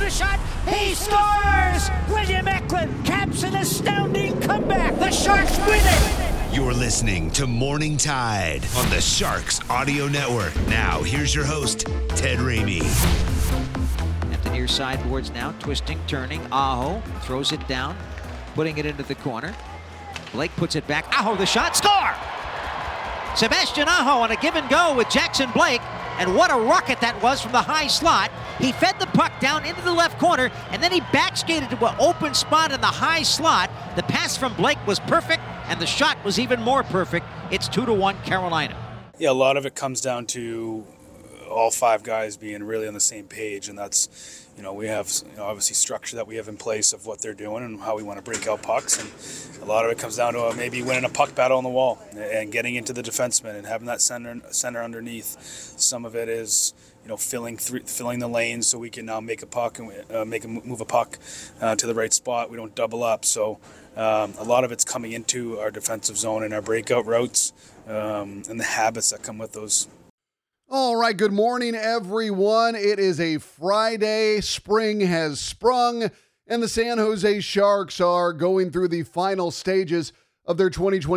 the shot. He scores! William Eklund caps an astounding comeback. The Sharks win it! You're listening to Morning Tide on the Sharks Audio Network. Now, here's your host, Ted Ramey. At the near sideboards now, twisting, turning. Aho throws it down, putting it into the corner. Blake puts it back. Aho, the shot, score! Sebastian Aho on a give and go with Jackson Blake. And what a rocket that was from the high slot. He fed the puck down into the left corner, and then he backskated to an open spot in the high slot. The pass from Blake was perfect, and the shot was even more perfect. It's 2-1 Carolina. Yeah, a lot of it comes down to all five guys being really on the same page, and that's, we have obviously structure that we have in place of what they're doing and how we want to break out pucks, and a lot of it comes down to maybe winning a puck battle on the wall and getting into the defenseman and having that center underneath. Some of it is filling the lanes so we can now make a puck and move a puck to the right spot. We don't double up, so a lot of it's coming into our defensive zone and our breakout routes and the habits that come with those. All right, good morning, everyone. It is a Friday. Spring has sprung, and the San Jose Sharks are going through the final stages of their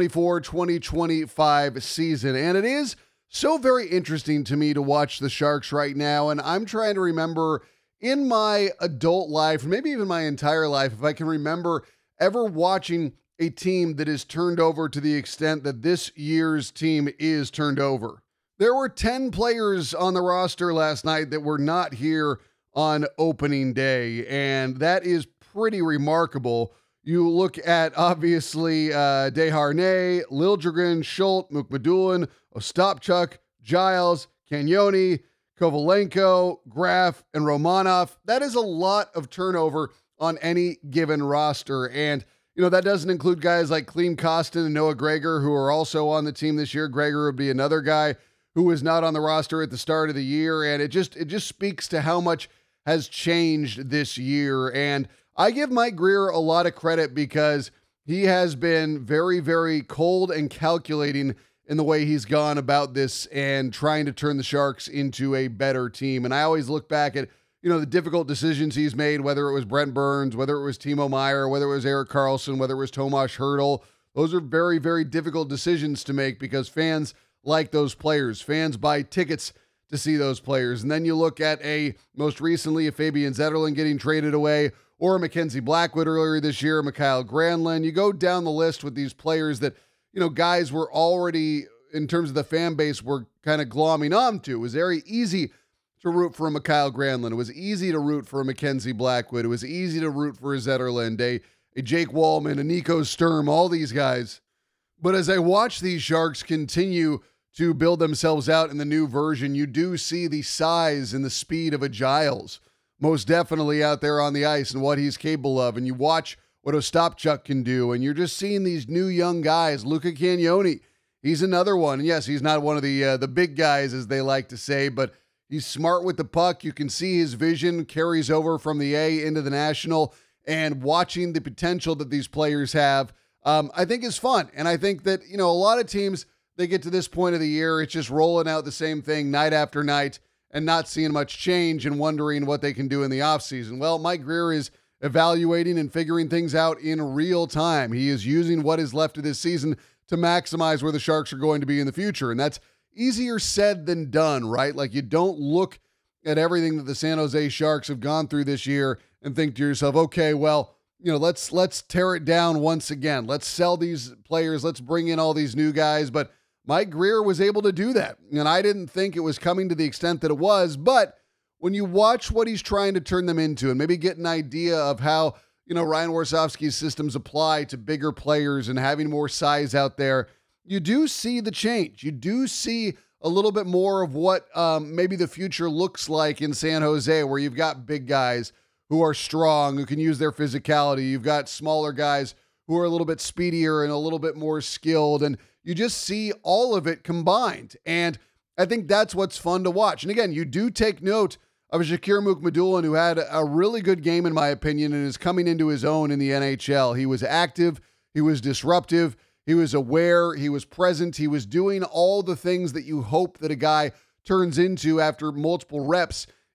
2024-2025 season. And it is so very interesting to me to watch the Sharks right now, and I'm trying to remember in my adult life, maybe even my entire life, if I can remember ever watching a team that is turned over to the extent that this year's team is turned over. There were 10 players on the roster last night that were not here on opening day, and that is pretty remarkable. You look at, obviously, Desharnais, Liljegren, Schultz, Mukhamadullin, Ostapchuk, Giles, Cagnoni, Kovalenko, Graf, and Romanov. That is a lot of turnover on any given roster, and that doesn't include guys like Klim Kostin and Noah Gregor, who are also on the team this year. Gregor would be another guy who was not on the roster at the start of the year, and it just speaks to how much has changed this year. And I give Mike Grier a lot of credit because he has been very, very cold and calculating in the way he's gone about this and trying to turn the Sharks into a better team. And I always look back at, the difficult decisions he's made, whether it was Brent Burns, whether it was Timo Meier, whether it was Erik Karlsson, whether it was Tomas Hertl. Those are very, very difficult decisions to make because fans like those players. Fans buy tickets to see those players. And then you look at most recently, a Fabian Zetterlund getting traded away, or a Mackenzie Blackwood earlier this year, Mikael Granlund. You go down the list with these players that, guys were already, in terms of the fan base, were kind of glomming on to. It was very easy to root for a Mikael Granlund. It was easy to root for a Mackenzie Blackwood. It was easy to root for a Zetterlund, a Jake Wallman, a Nico Sturm, all these guys. But as I watch these Sharks continue to build themselves out in the new version, you do see the size and the speed of a Giles most definitely out there on the ice and what he's capable of. And you watch what Ostapchuk can do, and you're just seeing these new young guys. Luca Cagnoni, he's another one. And yes, he's not one of the big guys, as they like to say, but he's smart with the puck. You can see his vision carries over from the A into the National, and watching the potential that these players have, I think is fun. And I think that, a lot of teams, they get to this point of the year, it's just rolling out the same thing night after night and not seeing much change and wondering what they can do in the offseason. Well, Mike Grier is evaluating and figuring things out in real time. He is using what is left of this season to maximize where the Sharks are going to be in the future. And that's easier said than done, right? Like, you don't look at everything that the San Jose Sharks have gone through this year and think to yourself, okay, well, let's tear it down once again. Let's sell these players. Let's bring in all these new guys. But Mike Grier was able to do that. And I didn't think it was coming to the extent that it was. But when you watch what he's trying to turn them into and maybe get an idea of how, Ryan Warsofsky's systems apply to bigger players and having more size out there, you do see the change. You do see a little bit more of what maybe the future looks like in San Jose, where you've got big guys who are strong, who can use their physicality. You've got smaller guys who are a little bit speedier and a little bit more skilled. And you just see all of it combined. And I think that's what's fun to watch. And again, you do take note of Shakir Mukhamadullin, who had a really good game, in my opinion, and is coming into his own in the NHL. He was active. He was disruptive. He was aware. He was present. He was doing all the things that you hope that a guy turns into after multiple reps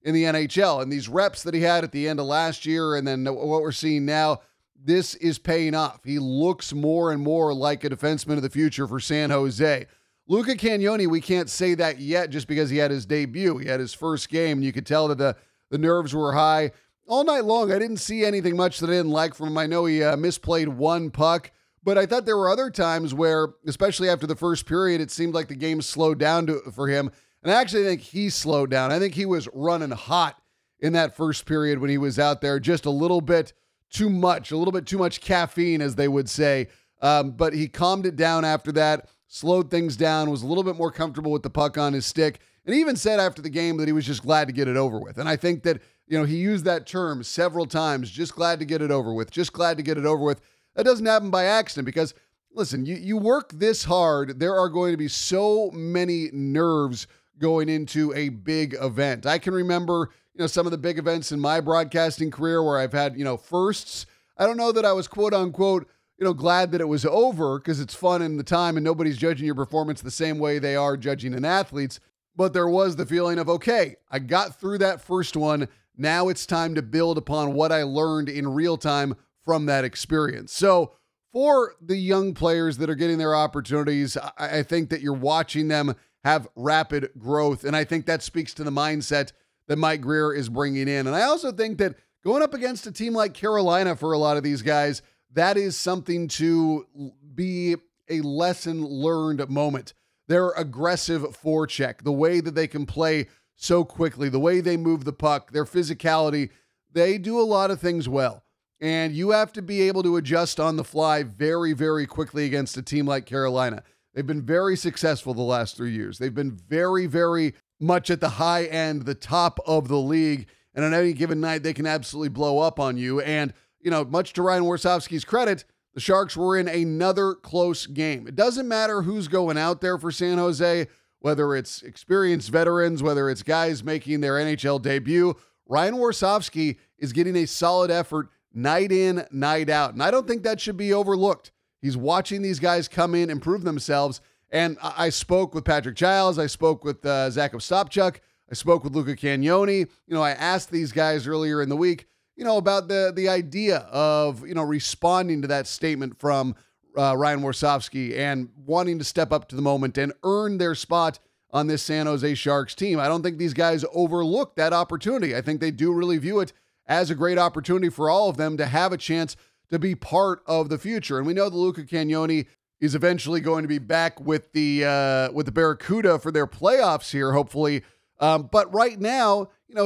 in the NHL. And these reps that he had at the end of last year and then what we're seeing now, this is paying off. He looks more and more like a defenseman of the future for San Jose. Luca Cagnoni, we can't say that yet just because he had his debut. He had his first game, and you could tell that the nerves were high. All night long, I didn't see anything much that I didn't like from him. I know he misplayed one puck, but I thought there were other times where, especially after the first period, it seemed like the game slowed down for him. And I actually think he slowed down. I think he was running hot in that first period when he was out there, just a little bit too much caffeine, as they would say. But he calmed it down after that, slowed things down, was a little bit more comfortable with the puck on his stick, and he even said after the game that he was just glad to get it over with. And I think that, he used that term several times, just glad to get it over with, just glad to get it over with. That doesn't happen by accident because, listen, you work this hard, there are going to be so many nerves going into a big event. I can remember, some of the big events in my broadcasting career where I've had, firsts. I don't know that I was quote unquote, glad that it was over because it's fun in the time and nobody's judging your performance the same way they are judging an athlete's. But there was the feeling of, okay, I got through that first one. Now it's time to build upon what I learned in real time from that experience. So for the young players that are getting their opportunities, I think that you're watching them have rapid growth. And I think that speaks to the mindset that Mike Grier is bringing in. And I also think that going up against a team like Carolina for a lot of these guys, that is something to be a lesson learned moment. Their aggressive forecheck, the way that they can play so quickly, the way they move the puck, their physicality, they do a lot of things well. And you have to be able to adjust on the fly very, very quickly against a team like Carolina. They've been very successful the last 3 years. They've been very, very much at the high end, the top of the league. And on any given night, they can absolutely blow up on you. And, much to Ryan Warsofsky's credit, the Sharks were in another close game. It doesn't matter who's going out there for San Jose, whether it's experienced veterans, whether it's guys making their NHL debut. Ryan Warsofsky is getting a solid effort night in, night out. And I don't think that should be overlooked. He's watching these guys come in, improve themselves. And I spoke with Patrick Giles. I spoke with Zach Ostapchuk. I spoke with Luca Cagnoni. I asked these guys earlier in the week, about the idea of, responding to that statement from Ryan Warsofsky and wanting to step up to the moment and earn their spot on this San Jose Sharks team. I don't think these guys overlook that opportunity. I think they do really view it as a great opportunity for all of them to have a chance to be part of the future. And we know that Luca Cagnoni is eventually going to be back with the Barracuda for their playoffs here, hopefully. But right now,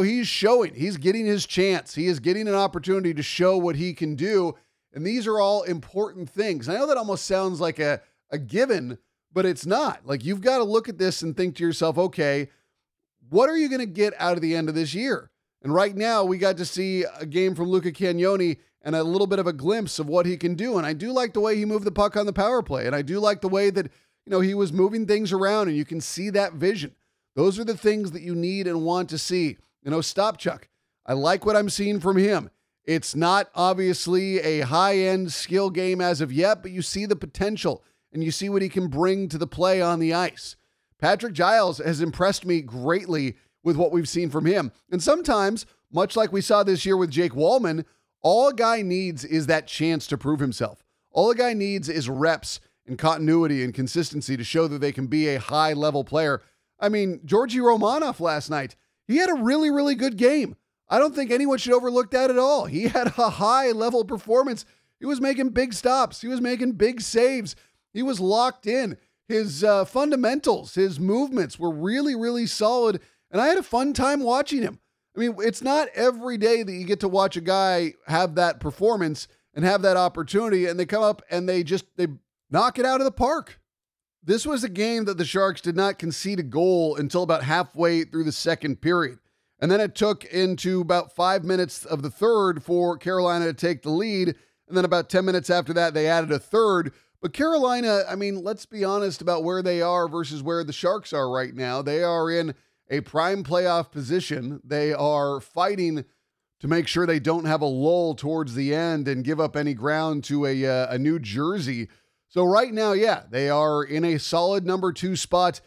he's getting his chance. He is getting an opportunity to show what he can do. And these are all important things. I know that almost sounds like a given, but it's not. Like, you've got to look at this and think to yourself, okay, what are you going to get out of the end of this year? And right now, we got to see a game from Luca Cagnoni and a little bit of a glimpse of what he can do. And I do like the way he moved the puck on the power play. And I do like the way that, he was moving things around and you can see that vision. Those are the things that you need and want to see. Ostapchuk, I like what I'm seeing from him. It's not obviously a high-end skill game as of yet, but you see the potential and you see what he can bring to the play on the ice. Patrick Giles has impressed me greatly with what we've seen from him. And sometimes, much like we saw this year with Jake Wallman, all a guy needs is that chance to prove himself. All a guy needs is reps and continuity and consistency to show that they can be a high-level player. I mean, Georgi Romanov last night, he had a really, really good game. I don't think anyone should overlook that at all. He had a high-level performance. He was making big stops. He was making big saves. He was locked in. His fundamentals, his movements were really, really solid, and I had a fun time watching him. I mean, it's not every day that you get to watch a guy have that performance and have that opportunity, and they come up and they knock it out of the park. This was a game that the Sharks did not concede a goal until about halfway through the second period. And then it took into about 5 minutes of the third for Carolina to take the lead. And then about 10 minutes after that, they added a third. But Carolina, I mean, let's be honest about where they are versus where the Sharks are right now. They are in a prime playoff position. They are fighting to make sure they don't have a lull towards the end and give up any ground to a New Jersey. So right now, yeah, they are in a solid number 2 spot.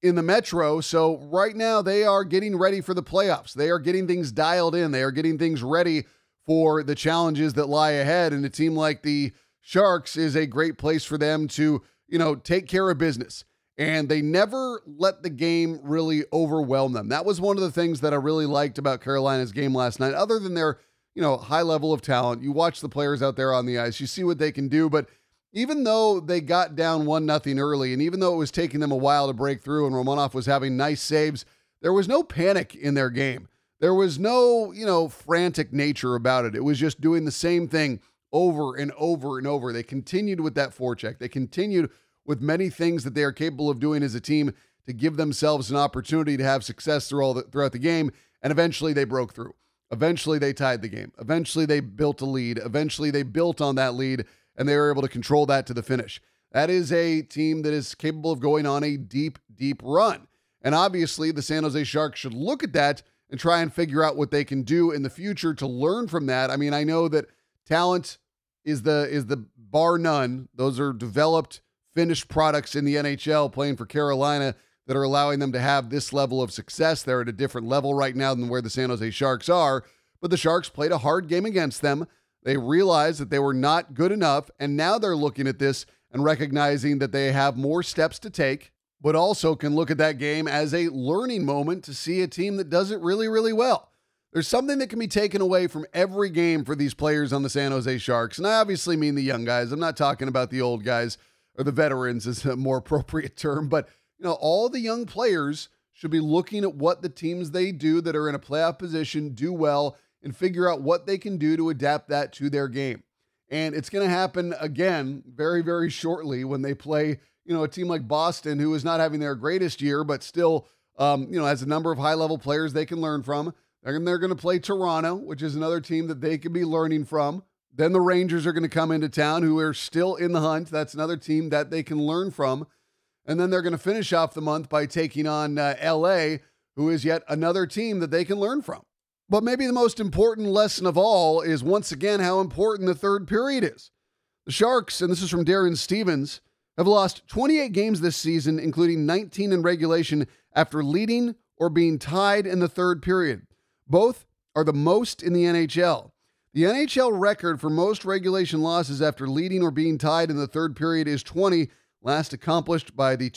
in the Metro. So right now they are getting ready for the playoffs. They are getting things dialed in. They are getting things ready for the challenges that lie ahead. And a team like the Sharks is a great place for them to, take care of business. And they never let the game really overwhelm them. That was one of the things that I really liked about Carolina's game last night. Other than their, high level of talent, you watch the players out there on the ice, you see what they can do. But even though they got down 1-0 early, and even though it was taking them a while to break through and Romanov was having nice saves, there was no panic in their game. There was no, frantic nature about it. It was just doing the same thing over and over and over. They continued with that forecheck. They continued with many things that they are capable of doing as a team to give themselves an opportunity to have success throughout the game. And eventually they broke through. Eventually they tied the game. Eventually they built a lead. Eventually they built on that lead, and they were able to control that to the finish. That is a team that is capable of going on a deep, deep run. And obviously the San Jose Sharks should look at that and try and figure out what they can do in the future to learn from that. I mean, I know that talent is the bar none. Those are developed, finished products in the NHL playing for Carolina that are allowing them to have this level of success. They're at a different level right now than where the San Jose Sharks are, but the Sharks played a hard game against them. They realized that they were not good enough, and now they're looking at this and recognizing that they have more steps to take, but also can look at that game as a learning moment to see a team that does it really, really well. There's something that can be taken away from every game for these players on the San Jose Sharks, and I obviously mean the young guys. I'm not talking about the old guys, or the veterans is a more appropriate term, but all the young players should be looking at what the teams they do that are in a playoff position do well and figure out what they can do to adapt that to their game. And it's going to happen again very, very shortly when they play, a team like Boston, who is not having their greatest year, but still, has a number of high-level players they can learn from. They're going to play Toronto, which is another team that they could be learning from. Then the Rangers are going to come into town, who are still in the hunt. That's another team that they can learn from. And then they're going to finish off the month by taking on LA, who is yet another team that they can learn from. But maybe the most important lesson of all is, once again, how important the third period is. The Sharks, and this is from Darren Stevens, have lost 28 games this season, including 19 in regulation, after leading or being tied in the third period. Both are the most in the NHL. The NHL record for most regulation losses after leading or being tied in the third period is 20, last accomplished by the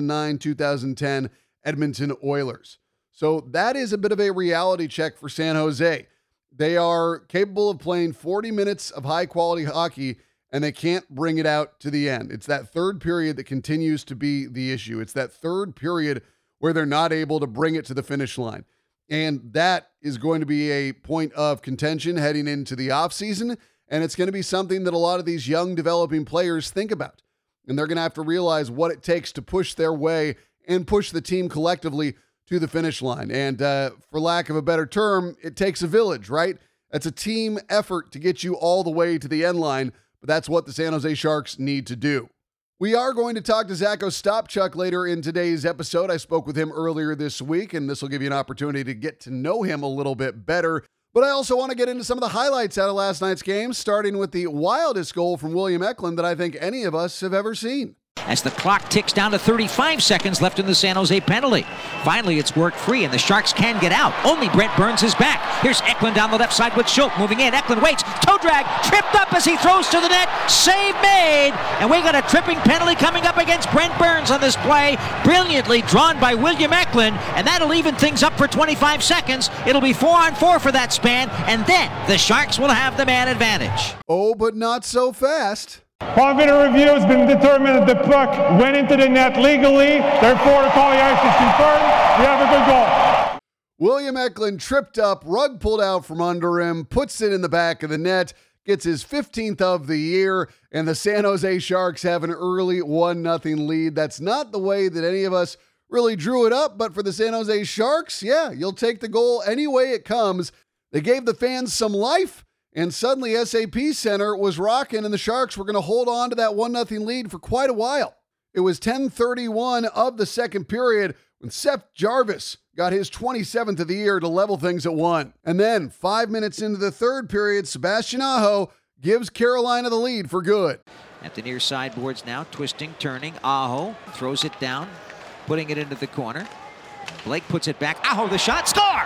2009-2010 Edmonton Oilers. So that is a bit of a reality check for San Jose. They are capable of playing 40 minutes of high-quality hockey, and they can't bring it out to the end. It's that third period that continues to be the issue. It's that third period where they're not able to bring it to the finish line. And that is going to be a point of contention heading into the offseason, and it's going to be something that a lot of these young developing players think about. And they're going to have to realize what it takes to push their way and push the team collectively to the finish line. And for lack of a better term, it takes a village, right? It's a team effort to get you all the way to the end line, but that's what the San Jose Sharks need to do. We are going to talk to Zach Ostapchuk later in today's episode. I spoke with him earlier this week, and this will give you an opportunity to get to know him a little bit better. But I also want to get into some of the highlights out of last night's game, starting with the wildest goal from William Eklund that I think any of us have ever seen. As the clock ticks down to 35 seconds left in the San Jose penalty. Finally, it's worked free, and the Sharks can get out. Only Brent Burns is back. Here's Eklund down the left side with Schultz moving in. Eklund waits. Toe drag. Tripped up as he throws to the net. Save made. And we got a tripping penalty coming up against Brent Burns on this play. Brilliantly drawn by William Eklund. And that'll even things up for 25 seconds. It'll be 4-on-4 for that span. And then the Sharks will have the man advantage. Oh, but not so fast. Upon video review, it's been determined that the puck went into the net legally. Therefore, the call of the ice is confirmed. We have a good goal. William Eklund tripped up, rug pulled out from under him, puts it in the back of the net, gets his 15th of the year, and the San Jose Sharks have an early 1-0 lead. That's not the way that any of us really drew it up, but for the San Jose Sharks, yeah, you'll take the goal any way it comes. They gave the fans some life, and suddenly SAP Center was rocking, and the Sharks were going to hold on to that 1-0 lead for quite a while. It was 10:31 of the second period when Seth Jarvis got his 27th of the year to level things at 1. And then 5 minutes into the third period, Sebastian Aho gives Carolina the lead for good. At the near side boards now, twisting, turning. Aho throws it down. putting it into the corner. Blake puts it back. Aho, the shot, score!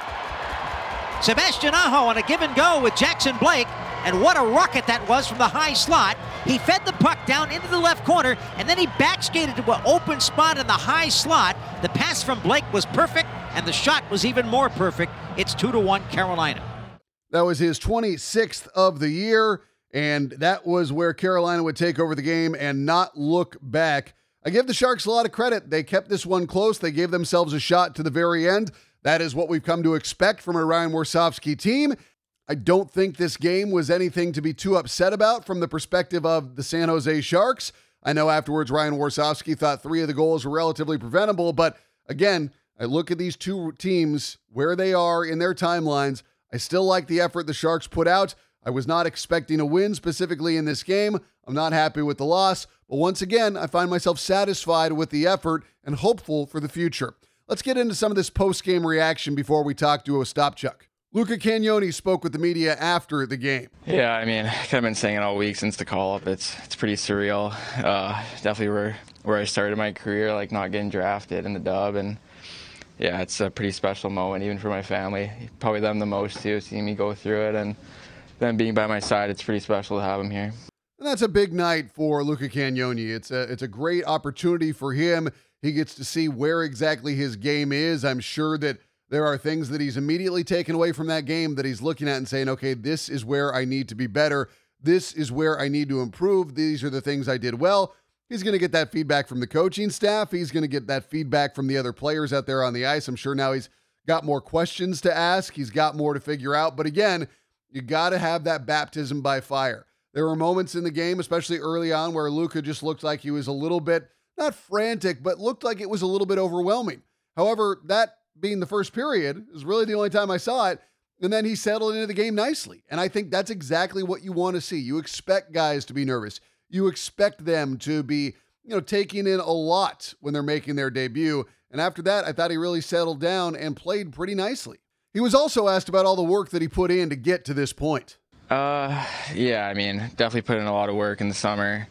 Sebastian Aho on a give and go with Jackson Blake, and what a rocket that was from the high slot. He fed the puck down into the left corner, and then he backskated to an open spot in the high slot. The pass from Blake was perfect, and the shot was even more perfect. It's 2-1 Carolina. That was his 26th of the year, and that was where Carolina would take over the game and not look back. I give the Sharks a lot of credit. They kept this one close. They gave themselves a shot to the very end. That is what we've come to expect from a Ryan Warsofsky team. I don't think this game was anything to be too upset about from the perspective of the San Jose Sharks. I know afterwards Ryan Warsofsky thought 3 of the goals were relatively preventable, but again, I look at these two teams, where they are in their timelines. I still like the effort the Sharks put out. I was not expecting a win specifically in this game. I'm not happy with the loss, but once again, I find myself satisfied with the effort and hopeful for the future. Let's get into some of this post-game reaction before we talk to Ostapchuk. Luca Cagnoni spoke with the media after the game. Yeah, I mean, I've kind of been saying it all week since the call-up. It's pretty surreal. Definitely where I started my career, like not getting drafted in the dub, and yeah, it's a pretty special moment, even for my family. Probably them the most, too, seeing me go through it, and them being by my side, it's pretty special to have them here. And that's a big night for Luca Cagnoni. It's a great opportunity for him. He gets to see where exactly his game is. I'm sure that there are things that he's immediately taken away from that game that he's looking at and saying, okay, this is where I need to be better. This is where I need to improve. These are the things I did well. He's going to get that feedback from the coaching staff. He's going to get that feedback from the other players out there on the ice. I'm sure now he's got more questions to ask. He's got more to figure out. But again, you got to have that baptism by fire. There were moments in the game, especially early on, where Luca just looked like he was a little bit, not frantic, but looked like it was a little bit overwhelming. However, that being the first period is really the only time I saw it. And then he settled into the game nicely. And I think that's exactly what you want to see. You expect guys to be nervous. You expect them to be, taking in a lot when they're making their debut. And after that, I thought he really settled down and played pretty nicely. He was also asked about all the work that he put in to get to this point. Yeah, I mean, definitely put in a lot of work in the summer.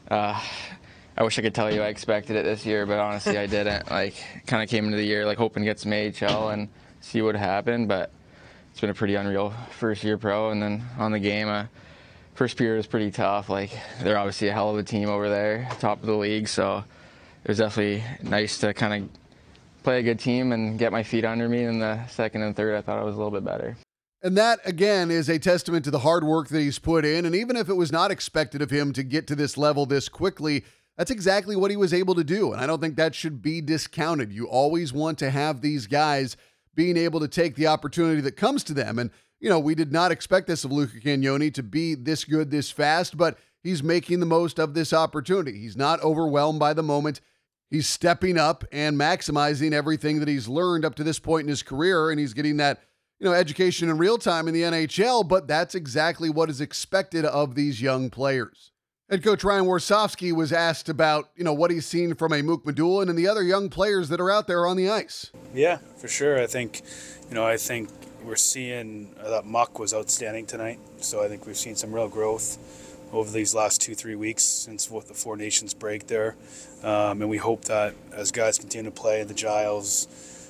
I wish I could tell you I expected it this year, but honestly, I didn't. Kind of came into the year, hoping to get some AHL and see what happened, but it's been a pretty unreal first year pro. And then on the game, first period was pretty tough. They're obviously a hell of a team over there, top of the league, so it was definitely nice to kind of play a good team and get my feet under me. In the second and third, I thought I was a little bit better. And that, again, is a testament to the hard work that he's put in. And even if it was not expected of him to get to this level this quickly, that's exactly what he was able to do. And I don't think that should be discounted. You always want to have these guys being able to take the opportunity that comes to them. And, we did not expect this of Luca Cagnoni to be this good this fast, but he's making the most of this opportunity. He's not overwhelmed by the moment. He's stepping up and maximizing everything that he's learned up to this point in his career. And he's getting that education in real time in the NHL, but that's exactly what is expected of these young players. Head coach Ryan Warsofsky was asked about, what he's seen from a Mook Madulin and the other young players that are out there on the ice. Yeah, for sure. I think we're seeing that Muck was outstanding tonight. So I think we've seen some real growth over these last 2-3 weeks since the Four Nations break there. And we hope that as guys continue to play, the Giles,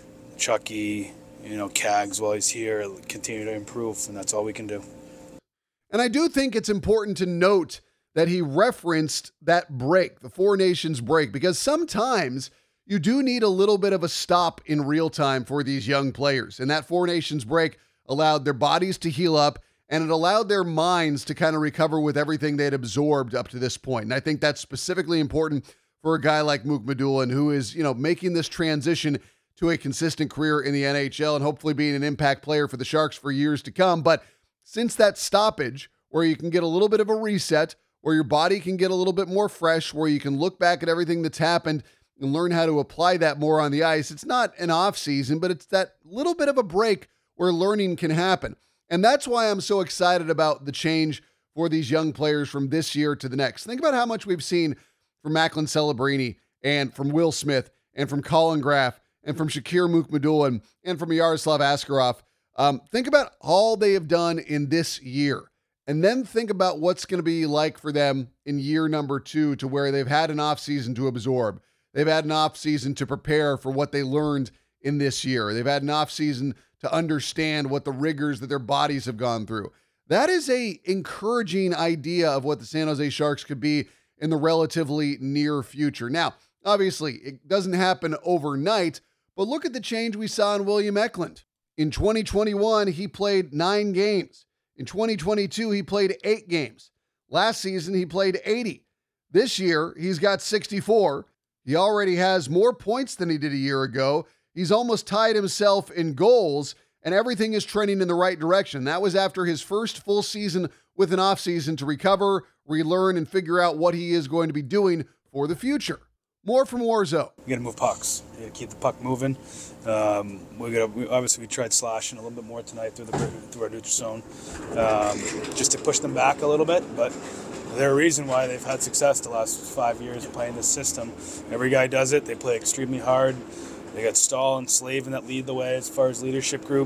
Chucky, Cags while he's here, continue to improve, and that's all we can do. And I do think it's important to note that he referenced that break, the Four Nations break, because sometimes you do need a little bit of a stop in real time for these young players. And that Four Nations break allowed their bodies to heal up, and it allowed their minds to kind of recover with everything they had absorbed up to this point. And I think that's specifically important for a guy like Mook Madulin, who is, making this transition to a consistent career in the NHL and hopefully being an impact player for the Sharks for years to come. But since that stoppage, where you can get a little bit of a reset, where your body can get a little bit more fresh, where you can look back at everything that's happened and learn how to apply that more on the ice, it's not an off season, but it's that little bit of a break where learning can happen. And that's why I'm so excited about the change for these young players from this year to the next. Think about how much we've seen from Macklin Celebrini and from Will Smith and from Colin Graff and from Shakir Mook Madulin and from Yaroslav Askarov. Think about all they have done in this year. And then think about what's going to be like for them in year number 2, to where they've had an offseason to absorb. They've had an offseason to prepare for what they learned in this year. They've had an offseason to understand what the rigors that their bodies have gone through. That is a encouraging idea of what the San Jose Sharks could be in the relatively near future. Now, obviously, it doesn't happen overnight, but look at the change we saw in William Eklund. In 2021, he played 9 games. In 2022, he played 8 games. Last season, he played 80. This year, he's got 64. He already has more points than he did a year ago. He's almost tied himself in goals, and everything is trending in the right direction. That was after his first full season with an offseason to recover, relearn, and figure out what he is going to be doing for the future. More from Warzo. You got to move pucks. You got to keep the puck moving. We tried slashing a little bit more tonight through our neutral zone, just to push them back a little bit. But there's a reason why they've had success the last 5 years playing this system. Every guy does it. They play extremely hard. They got Stahl and Slavin that lead the way as far as leadership group.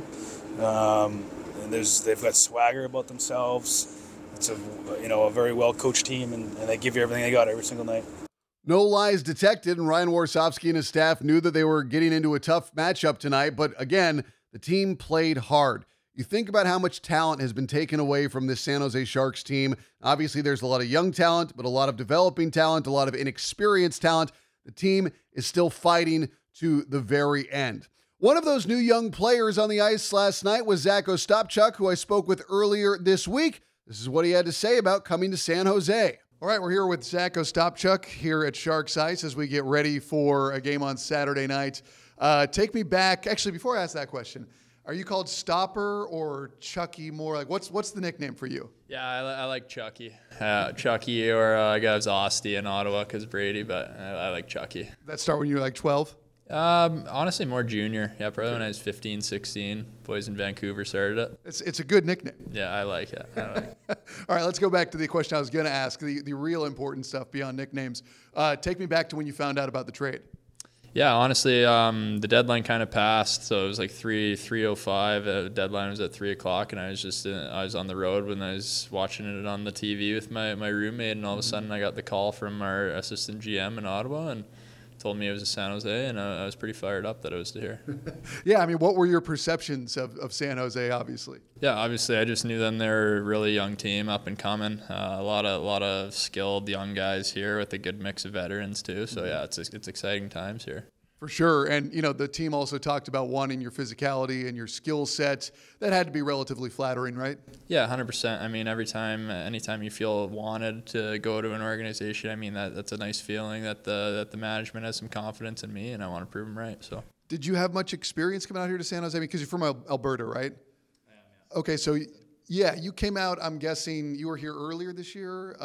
And they've got swagger about themselves. It's a very well coached team, and they give you everything they got every single night. No lies detected, and Ryan Warsofsky and his staff knew that they were getting into a tough matchup tonight, but again, the team played hard. You think about how much talent has been taken away from this San Jose Sharks team. Obviously, there's a lot of young talent, but a lot of developing talent, a lot of inexperienced talent. The team is still fighting to the very end. One of those new young players on the ice last night was Zach Ostapchuk, who I spoke with earlier this week. This is what he had to say about coming to San Jose. All right, we're here with Zach Ostapchuk here at Sharks Ice as we get ready for a game on Saturday night. Take me back. Actually, before I ask that question, are you called Stopper or Chucky more? Like, what's the nickname for you? Yeah, I like Chucky. Chucky, or I guess Osty in Ottawa because Brady, but I like Chucky. That start when you were like 12? Honestly, more junior. Yeah, probably when I was 15, 16. Boys in Vancouver started it. It's a good nickname. Yeah, I like it. All right, let's go back to the question I was going to ask, the real important stuff beyond nicknames. Take me back to when you found out about the trade. Yeah, honestly, the deadline kind of passed, so it was like 3:05. The deadline was at 3 o'clock, and I was on the road when I was watching it on the TV with my roommate, and all of a sudden I got the call from our assistant GM in Ottawa, and told me it was a San Jose, and I was pretty fired up that it was to here. Yeah, I mean, what were your perceptions of San Jose, obviously? Yeah, obviously, I just knew them. They were a really young team, up and coming. A lot of skilled young guys here with a good mix of veterans, too. So, yeah, it's exciting times here. For sure. And, the team also talked about wanting your physicality and your skill set. That had to be relatively flattering, right? Yeah, 100%. I mean, anytime you feel wanted to go to an organization, I mean, that's a nice feeling that the management has some confidence in me, and I want to prove them right. So, did you have much experience coming out here to San Jose? I mean, because you're from Alberta, right? I am, yeah. Okay, so, yeah, you came out, I'm guessing you were here earlier this year.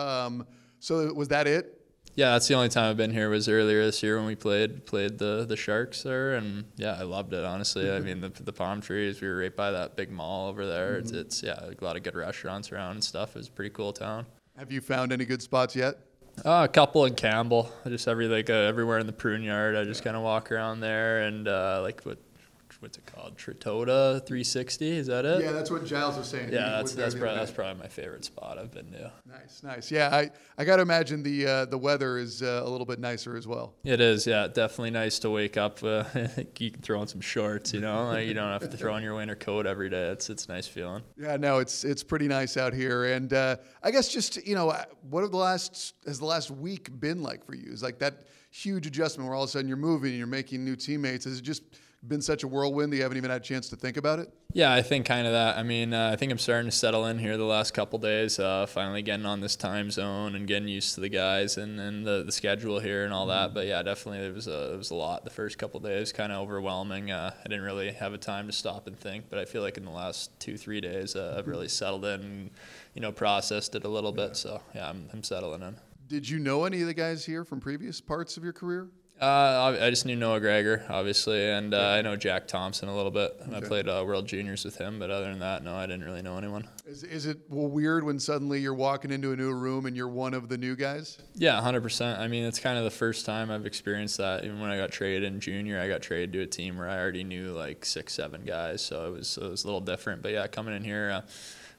So was that it? Yeah, that's the only time I've been here was earlier this year when we played the Sharks there, and yeah, I loved it, honestly. I mean, the palm trees, we were right by that big mall over there. It's a lot of good restaurants around and stuff. It was a pretty cool town. Have you found any good spots yet? A couple in Campbell, just everywhere in the Prune Yard. I just kind of walk around there and what's it called? Tritoda 360, is that it? Yeah, that's what Giles was saying. Yeah, that's probably my favorite spot I've been to. Nice. Yeah, I got to imagine the weather is a little bit nicer as well. It is, yeah, definitely nice to wake up. You can throw on some shorts, you don't have to throw on your winter coat every day. It's a nice feeling. Yeah, no, it's pretty nice out here. And I guess just, what has the last week been like for you? Is like that huge adjustment where all of a sudden you're moving and you're making new teammates. Has it just been such a whirlwind that you haven't even had a chance to think about it? Yeah, I think kind of that. I mean, I think I'm starting to settle in here the last couple days, finally getting on this time zone and getting used to the guys and the schedule here and all that. But yeah, definitely it was a lot the first couple days, kind of overwhelming. I didn't really have a time to stop and think, but I feel like in the last 2-3 days I've really settled in and, processed it a little bit. So yeah, I'm settling in. Did you know any of the guys here from previous parts of your career? I just knew Noah Gregor, obviously, and I know Jack Thompson a little bit. Okay. I played World Juniors with him, but other than that, no, I didn't really know anyone. Is it weird when suddenly you're walking into a new room and you're one of the new guys? Yeah, 100%. I mean, it's kind of the first time I've experienced that. Even when I got traded in junior, I got traded to a team where I already knew like 6-7 guys, so it was a little different. But yeah, coming in here,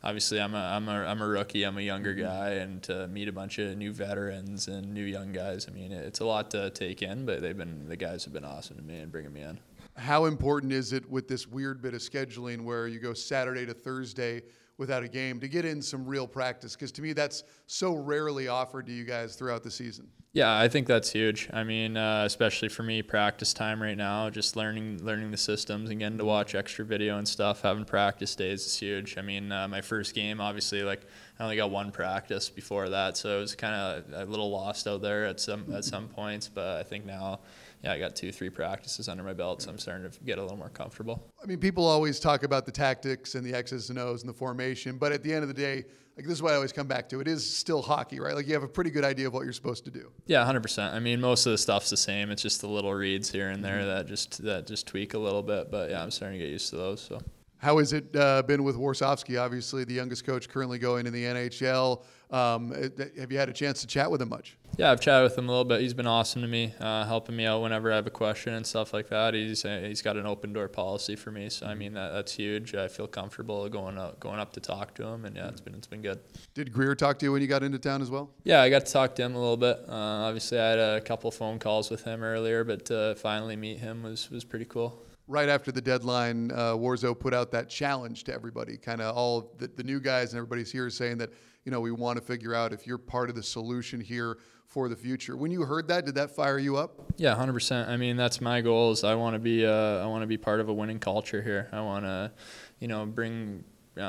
obviously I'm a rookie, I'm a younger guy, and to meet a bunch of new veterans and new young guys, I mean, it's a lot to take in, but the guys have been awesome to me and bringing me in. How important is it with this weird bit of scheduling where you go Saturday to Thursday without a game to get in some real practice? Because to me, that's so rarely offered to you guys throughout the season. Yeah, I think that's huge. I mean, especially for me, practice time right now, just learning the systems and getting to watch extra video and stuff, having practice days is huge. I mean, my first game, obviously, like I only got one practice before that, so it was kind of a little lost out there at some points. But I think now, I got 2-3 practices under my belt, so I'm starting to get a little more comfortable. I mean, people always talk about the tactics and the X's and O's and the formation, but at the end of the day, like this is what I always come back to. It is still hockey, right? Like you have a pretty good idea of what you're supposed to do. Yeah, 100%. I mean, most of the stuff's the same. It's just the little reads here and there that just tweak a little bit. But yeah, I'm starting to get used to those. So. How has it been with Warsofsky? Obviously, the youngest coach currently going in the NHL. Have you had a chance to chat with him much? Yeah, I've chatted with him a little bit. He's been awesome to me, helping me out whenever I have a question and stuff like that. He's got an open door policy for me, so I mean that's huge. I feel comfortable going up to talk to him, and yeah, it's been good. Did Greer talk to you when you got into town as well? Yeah, I got to talk to him a little bit. Obviously, I had a couple phone calls with him earlier, but to finally meet him was pretty cool. Right after the deadline, Warzo put out that challenge to everybody, kind of all the new guys and everybody's here saying that, we want to figure out if you're part of the solution here for the future. When you heard that, did that fire you up? Yeah, 100%. I mean, that's my goal is I want to be part of a winning culture here. I want to, bring,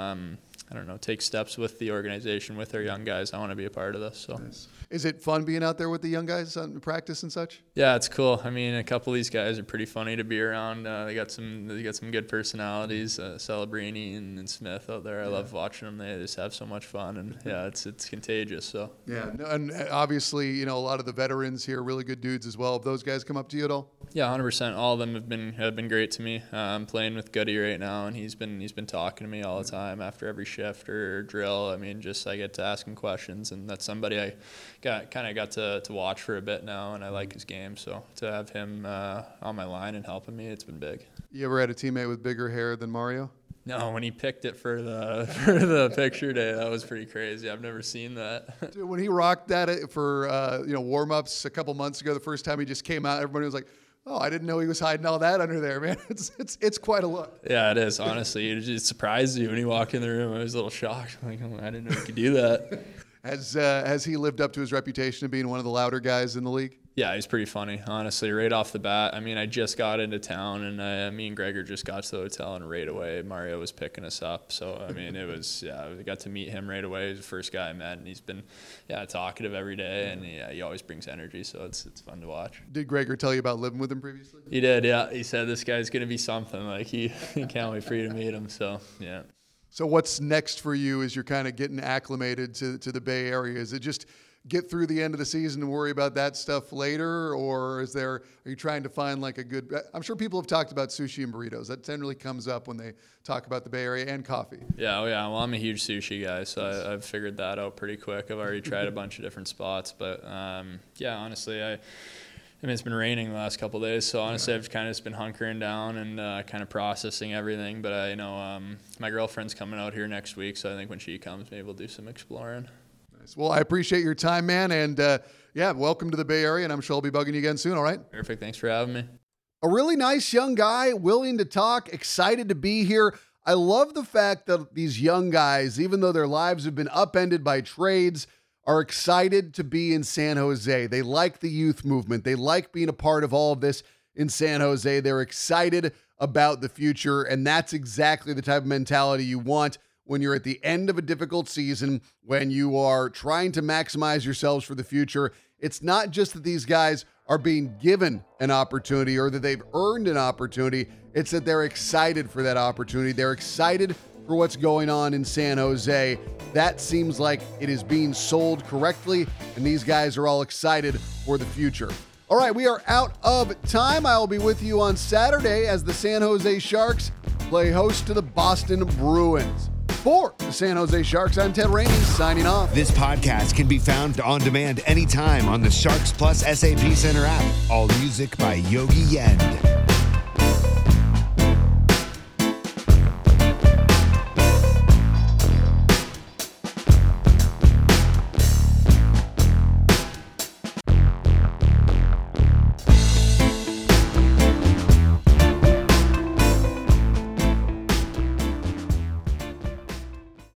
take steps with the organization, with our young guys. I want to be a part of this. So. Nice. Is it fun being out there with the young guys on practice and such? Yeah, it's cool. I mean, a couple of these guys are pretty funny to be around. They got some good personalities. Celebrini and Smith out there. I love watching them. They just have so much fun, and yeah, it's contagious. So yeah, and obviously, a lot of the veterans here, really good dudes as well. Have those guys come up to you at all? Yeah, 100%. All of them have been great to me. I'm playing with Goody right now, and he's been talking to me all the time after every shift or drill. I mean, just I get to ask him questions, and that's somebody I got to watch for a bit now, and I like his game. So to have him on my line and helping me, it's been big. You ever had a teammate with bigger hair than Mario? No, when he picked it for the picture day, that was pretty crazy. I've never seen that. Dude, when he rocked that for warm-ups a couple months ago, the first time he just came out, everybody was like, "Oh, I didn't know he was hiding all that under there, man." It's quite a look. Yeah, it is. Honestly, it just surprised you when you walk in the room. I was a little shocked. I'm like, I didn't know he could do that. Has he lived up to his reputation of being one of the louder guys in the league? Yeah, he's pretty funny, honestly, right off the bat. I mean, I just got into town, and me and Gregor just got to the hotel, and right away, Mario was picking us up. So, I mean, I got to meet him right away. He was the first guy I met, and he's been, talkative every day, and he always brings energy, so it's fun to watch. Did Gregor tell you about living with him previously? He did, yeah. He said this guy's going to be something. Like, he can't wait for you to meet him, so, yeah. So what's next for you as you're kind of getting acclimated to the Bay Area? Is it just get through the end of the season and worry about that stuff later? Or are you trying to find like a good, I'm sure people have talked about sushi and burritos. That generally comes up when they talk about the Bay Area, and coffee. Yeah, well, I'm a huge sushi guy, so I've figured that out pretty quick. I've already tried a bunch of different spots, but honestly, I mean, it's been raining the last couple of days, so honestly, I've kind of just been hunkering down and kind of processing everything. But I know my girlfriend's coming out here next week, so I think when she comes, maybe we'll do some exploring. Nice. Well, I appreciate your time, man, and welcome to the Bay Area, and I'm sure I'll be bugging you again soon, all right? Perfect. Thanks for having me. A really nice young guy, willing to talk, excited to be here. I love the fact that these young guys, even though their lives have been upended by trades, are excited to be in San Jose. They like the youth movement. They like being a part of all of this in San Jose. They're excited about the future, and that's exactly the type of mentality you want when you're at the end of a difficult season, when you are trying to maximize yourselves for the future. It's not just that these guys are being given an opportunity or that they've earned an opportunity. It's that they're excited for that opportunity. They're excited for what's going on in San Jose. That seems like it is being sold correctly, and these guys are all excited for the future. All right, we are out of time. I will be with you on Saturday as the San Jose Sharks play host to the Boston Bruins. For the San Jose Sharks, I'm Ted Rainey, signing off. This podcast can be found on demand anytime on the Sharks Plus SAP Center app. All music by Yogi Yend.